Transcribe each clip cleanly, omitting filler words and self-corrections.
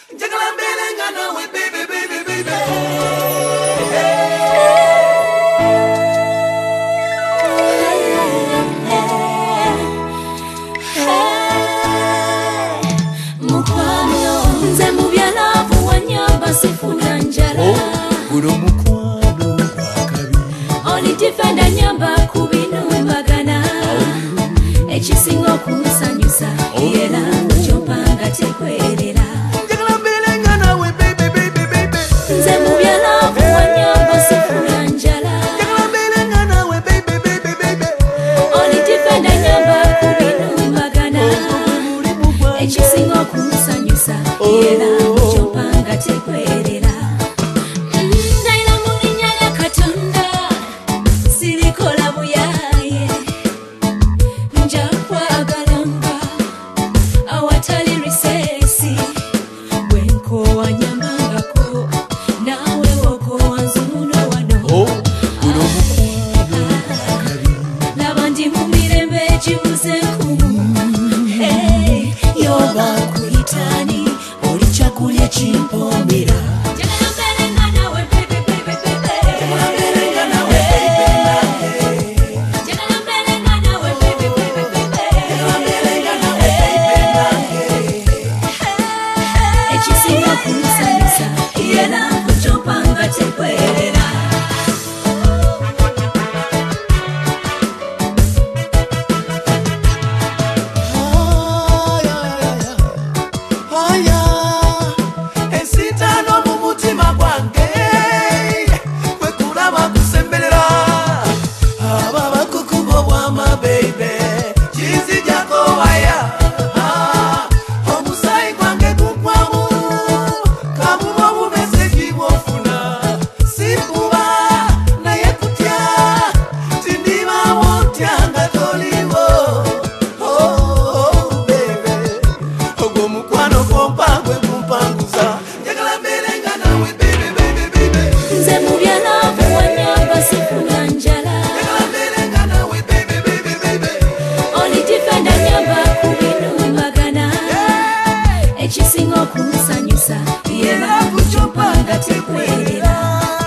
Njagala mbelenga nawe baby baby baby. Mukwano nze mu byalavu wanyamba sifuna njala. Guno mukwano gwakabi. Oli defenda nyamba ku binumbagana. Ekisinga okunsanyusa era kyopanga tekwerera. Njagala mbelenga nawe baby baby baby. Nze mu byalavu wanyamba sifuna njala. Njagala mbelenga nawe baby baby baby. Oli defenda nyamba ku binumbagana. Ekisinga okunsanyusa era kyopanga tekwerera. Naila mu linnya lya Katonda sirikola buyaye. Nja kwagalanga awatali risesi. Bwenkowa nyambangako nawe wokowa nzuno wano. Guno mukwano gwakabi. Laba ndi mu mirembe egibuze enkumu. Hey, yoba kuyitani oli kyakulya kimpombera. Njagala mbelenga nawe baby baby baby. Njagala mbelenga nawe baby nange. Njagala mbelenga nawe baby baby baby. Njagala mbelenga nawe baby nange. Ekisinga kunsanyusa era kukyopanga tekwerera. Aya, esitano mu mutima gwange kwe kulaba kusemberera ababa kukubo bwama baby kizijako waya omusayi gwange gukwamu kabuba bumeze gibwofuna sifuba naye kutya tindibawo tyanga toliwo baby ogwo mukwano gompangwe gumpanguza njagala mbelenga nawe baby baby baby. Nze mu byalavu wanyamba sifuna njala. Njagala mbelenga nawe baby baby baby. Oli defenda nyamba ku binumbagana. Ekisinga okunsanyusa era kukyopanga tekwerera.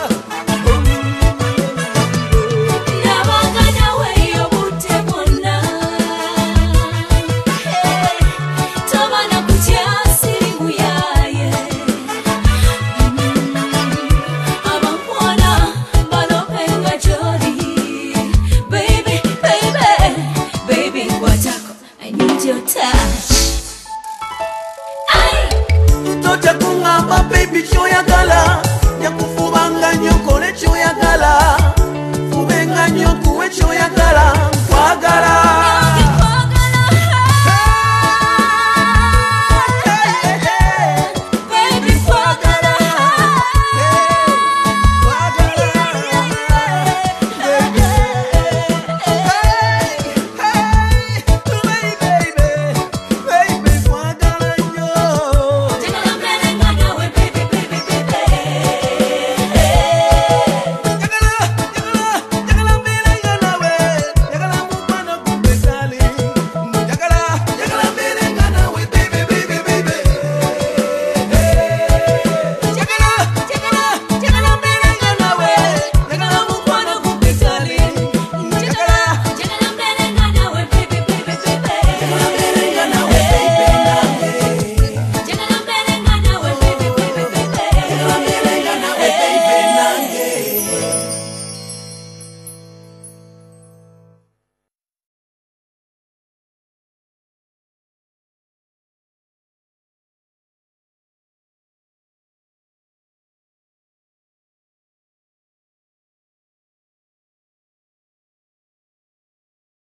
Nabanga nawe obudde bwonna. Toba na kutya siri muyaye. Abampola balopenga gy'oli. Baby, baby, baby, nkwatako. I need your touch. Ay! Tojja kuŋŋamba baby kyoyagala nyakufubanga nnyo kole kyoyagala fubenga nnyo kuwe kyoyagala nkwagala